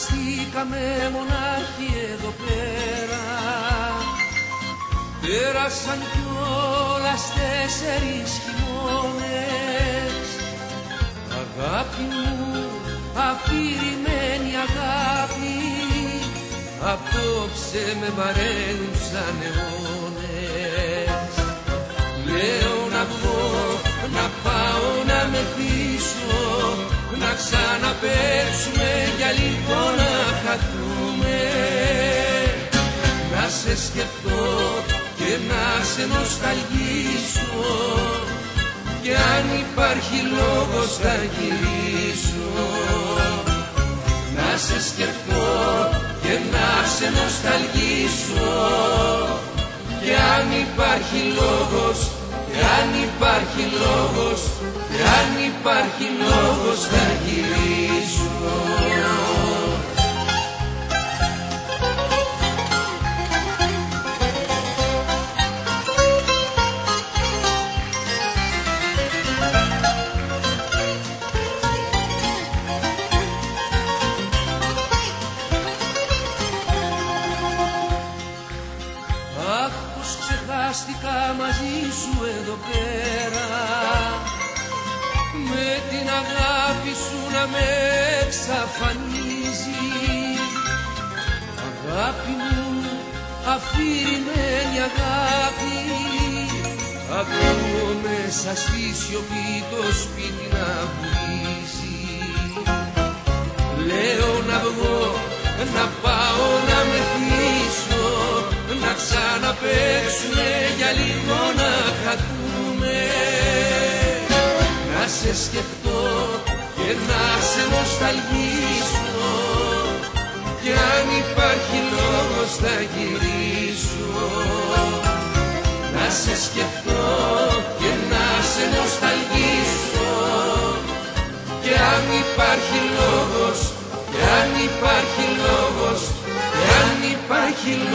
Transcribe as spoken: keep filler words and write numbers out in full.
Ξεχαστήκαμε μονάχοι εδώ πέρα. Πέρασαν κιόλας τέσσερις χειμώνες. Αγάπη μου, αφηρημένη αγάπη, απόψε με βαραίνουν σαν αιώνες. Λέω να βγω, να πάω να μεθύσω, να ξαναπαίξουμε για λίγο να χαθούμε. Να σε σκεφτώ και να σε νοσταλγήσω, κι αν υπάρχει λόγος θα γυρίσω. Να σε σκεφτώ και να σε νοσταλγήσω, κι αν υπάρχει λόγος, κι αν υπάρχει λόγος, κι αν υπάρχει λόγος θα γυρίσω. Αχ, πως ξεχάστηκα μαζί σου εδώ πέρα, με την αγάπη σου να με εξαφανίζει. Αγάπη μου, αφηρημένη αγάπη, ακούω μέσα στη σιωπή το σπίτι να βουίζει. Λέω να βγω, να πάω να μεθύσω, να ξαναπαίξουμε για λίγο να χαθούμε. Να σε σκεφτώ και να σε νοσταλγήσω, κι αν υπάρχει λόγος θα γυρίσω. Να σε σκεφτώ και να σε νοσταλγήσω, κι αν υπάρχει λόγος, κι αν υπάρχει λόγος, κι αν υπάρχει λόγος